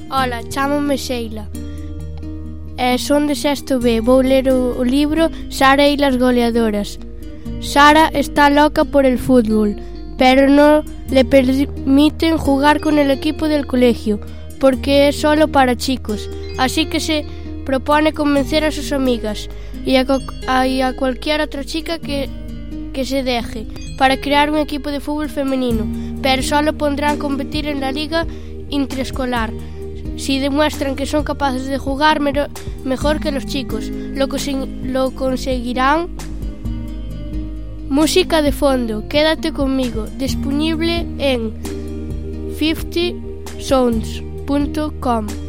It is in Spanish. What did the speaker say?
Ola, chámome Sheila. Son de sexto B. Vou ler o libro Sara y las goleadoras. Sara está loca por el fútbol, pero no le permiten jugar con el equipo del colegio, porque es solo para chicos. Así que se propone convencer a sus amigas y a cualquier otra chica que se deje para crear un equipo de fútbol femenino, pero solo podrán competir en la liga intraescolar si demuestran que son capaces de jugar mejor que los chicos. Lo conseguirán. Música de fondo, Quédate conmigo, disponible en 50sounds.com.